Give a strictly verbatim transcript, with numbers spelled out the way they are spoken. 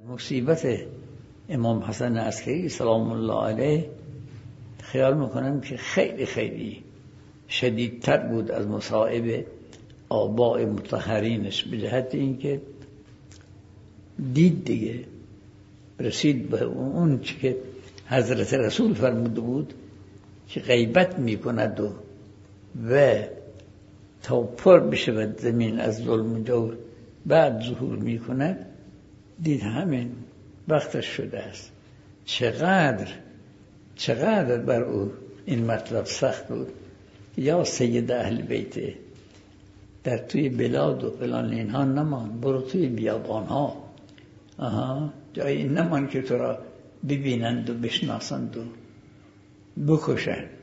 مصیبت امام حسن عسکری سلام الله علیه خیال میکنم که خیلی خیلی شدیدتر بود از مصائب آباء مطهرینش، به جهت اینکه دید دیگه، رسید به اون چی که حضرت رسول فرموده بود که غیبت میکند و و تا پر بشود زمین از ظلم و جور بعد ظهور میکند. دید همین وقتش شده است. چقدر چقدر بر او این مطلب سخت بود. یا سید اهل بیت در توی بلاد و فلان اینها نمان، برو توی بیابان ها، آها جایی نمان که تو را ببینند و بشناسند و بکشند.